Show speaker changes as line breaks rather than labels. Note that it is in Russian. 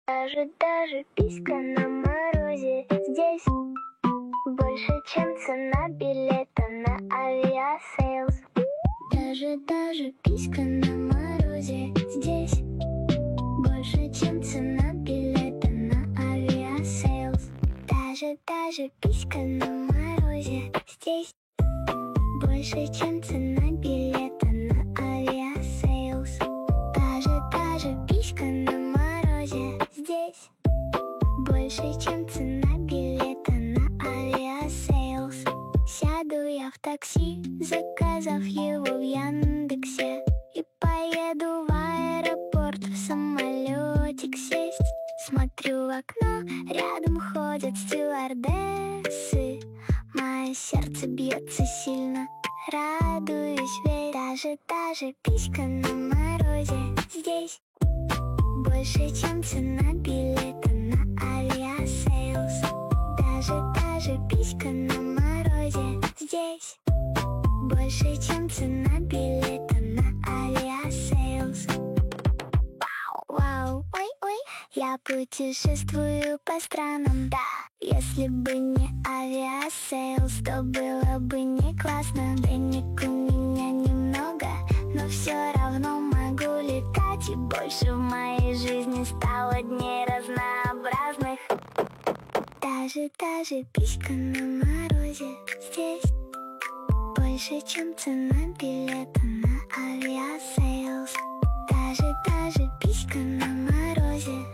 Даже писька на морозе здесь больше, чем цена билета на авиасейлс. Даже писька на морозе здесь больше, чем цена билета на авиасейлс. Даже писька на морозе здесь больше, чем цена билета на авиасейлс. Даже писька на морозе здесь больше, чем цена билета на авиасейлс. Сяду я в такси, заказав его в Яндексе, и поеду в аэропорт в самолетик сесть. Смотрю в окно, рядом ходят стюардессы. Мое сердце бьется сильно, радуюсь, ведь даже писька на морозе здесь больше, чем цена билета на авиасейлс. Даже писька на морозе здесь больше, чем цена билета на авиасейлс. Вау, ой, я путешествую по странам, да. Если бы не авиасейлс, то было бы не классно. Денег у меня немного, но все равно могу летать. И больше в моей жизни стало дней разнообразных. Даже писька на морозе здесь больше, чем цена билета на авиасейлс. Даже писька на морозе